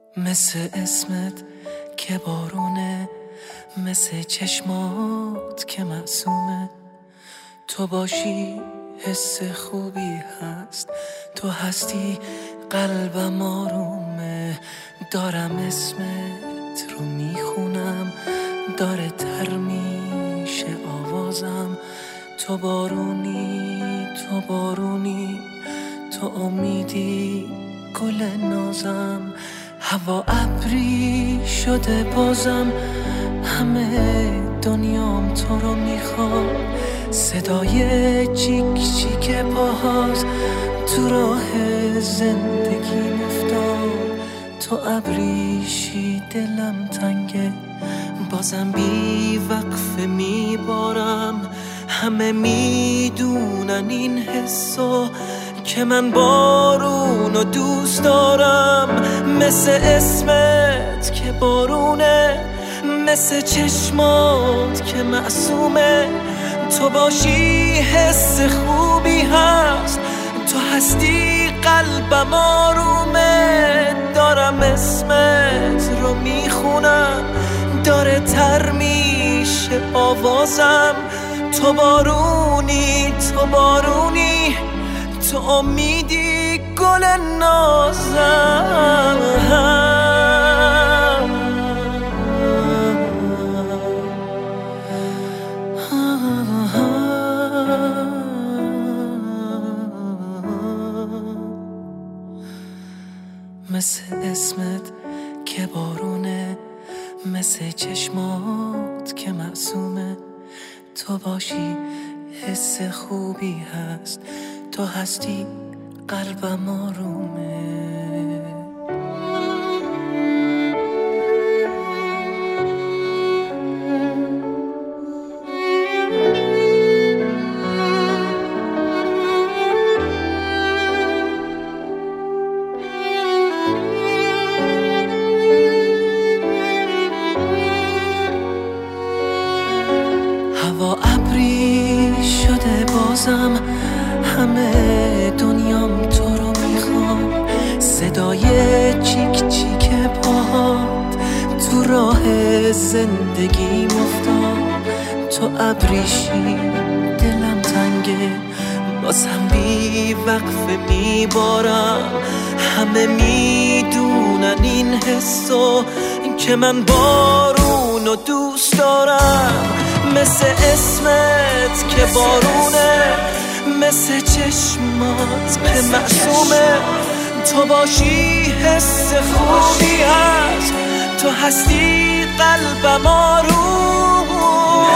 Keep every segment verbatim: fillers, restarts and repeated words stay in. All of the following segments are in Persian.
مثل اسمت که بارونه، مثل چشمات که معصومه. تو باشی حس خوبی هست، تو هستی قلبم آرومه. دارم اسمت رو میخونم، داره تر میشه آوازم. تو بارونی، تو بارونی، تو امیدی گل نازم. هوا ابری شده بازم، همه دنیام تو رو میخواد. صدای چیک چیک پاهاست تو راه زندگی افتاد. تو ابریشی دلم تنگه، بازم بی وقفه میبارم. همه میدونن این حسو که من بارونو دوست دارم. مثل اسمت که بارونه، مثل چشمات که معصومه. تو باشی حس خوبی هست، تو هستی قلبم آرومه. دارم اسمت رو میخونم، داره تر میشه آوازم. تو بارونی، تو بارونی، تو امیدی گل نازم. مثل اسمت که بارونه، مثل چشمات که معصومه. تو باشی حس خوبی هست، تو هستی قلبم آرومه. هوا ابری شده بازم، همه دنیام تو رو میخوام. صدای چیک چیک پاهات تو راه زندگی افتاد. تو ابریشی دلم تنگه، بازم بی وقفه میبارم. همه میدونن این حسو که من بارونو دوست دارم. مثل اسمت که بارونه، مثل چشمات که معصومه. تو باشی حس خوبی هست، تو هستی قلبم آرومه.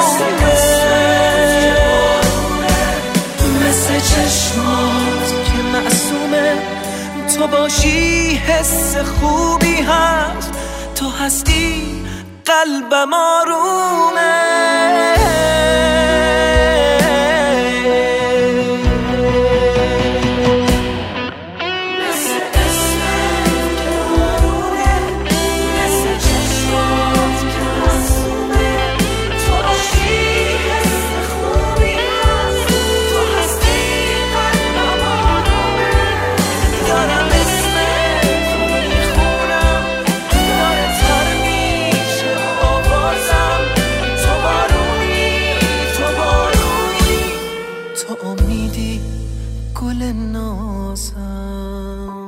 مثل چشمات که معصومه. تو باشی حس خوبی هست، تو هستی قلبم آرومه. تو امیدی گل نازم.